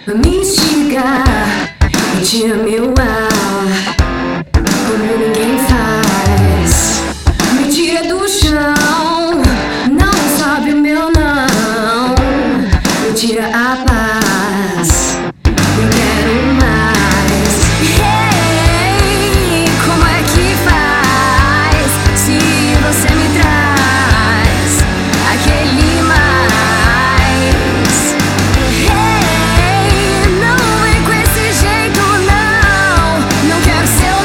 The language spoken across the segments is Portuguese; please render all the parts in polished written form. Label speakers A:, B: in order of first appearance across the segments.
A: Me instiga, me tira meu ar, como ninguém faz. Me tira do chão, não sobe o meu não. Me tira a paz, eu quero mais. Hey, como é que faz? Se você me traz aquele mais. Hey, não vem com esse jeito não, não quero seu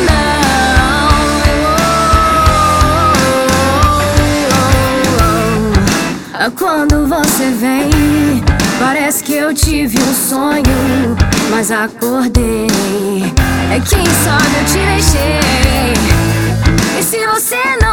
A: não. Quando você vem, parece que eu tive um sonho, mas acordei. Quem sabe eu te deixei. E se você não